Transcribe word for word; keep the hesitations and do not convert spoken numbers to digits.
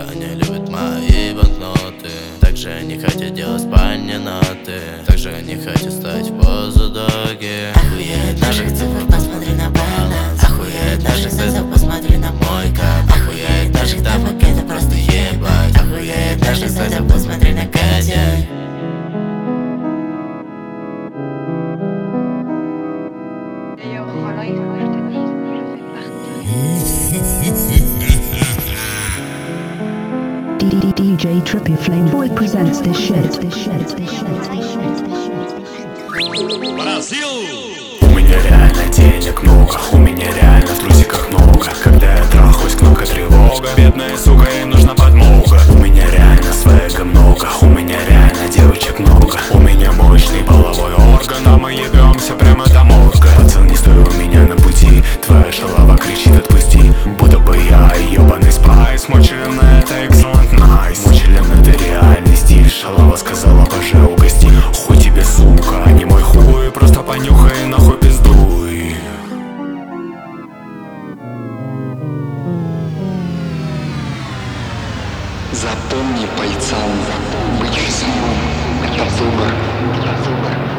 они любят мои банкноты. Также они хотят делать спальни ноты. Также они хотят стать в позу доги. Охуеть наших цифр, посмотри на баланс. Охуеть наших зайцев, посмотри на мой кап. Охуеть наших тапок, это просто ебать. Охуеть наших зайцев, посмотри на Катя. D J Trippy Flame Boy presents this shit. Бразил! У меня реально денег много, у меня реально в трусиках много. Когда я трахаюсь, кнопка тревога. Бедная сука, ей нужна подмога. У меня реально свега много, у меня реально девочек много. У меня мощный половой орган, а мы ебемся прямо до мозга. Пацан, не стой у меня на пути, твоя шалава кричит отпусти. Будто бы я ебаный спайс, мой член это excellent nice. Мой член это реальный стиль, шалава сказала боже угости. Хуй тебе сука, а не мой хуй, просто понюхай нахуй пиздуй. Запомни, пальцам, быть весьмом — это выбор.